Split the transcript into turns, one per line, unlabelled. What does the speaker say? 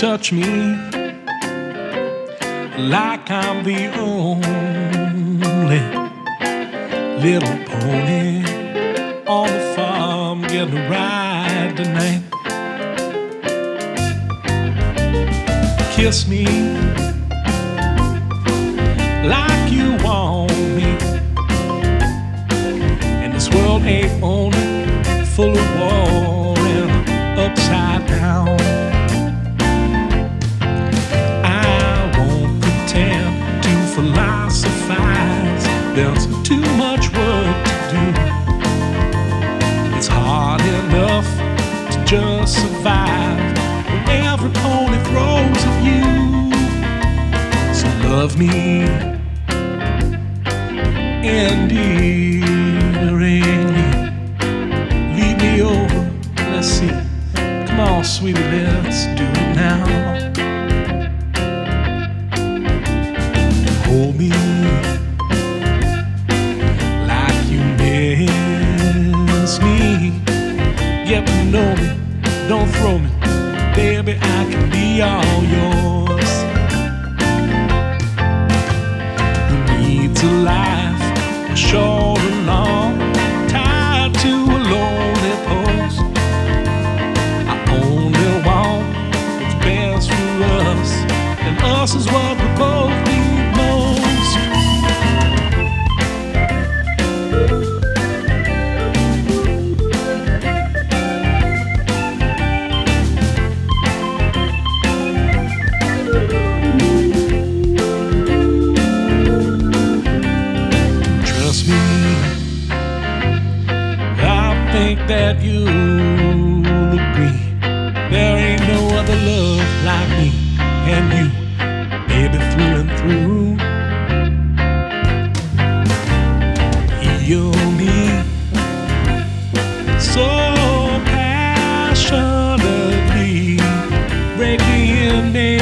touch me like I'm the only little pony on the farm getting a ride tonight. Kiss me like you want me, and this world ain't only full of war and upside down. I won't pretend to philosophize, there's too much work to do. It's hard enough to just survive when every pony throws at you. So love me endearingly, lead me over, let's see. Come on, sweetie, let's do it now. And hold me like you miss me. Get to know me, don't throw me, baby, I can be all yours. Who needs a life short or long, tied to a lonely post? I only want what's best for us, and us is what we both need most. Trust me, I think that you'll agree. There ain't no other love like me and you, baby, through and through. Heal me so passionately, break me in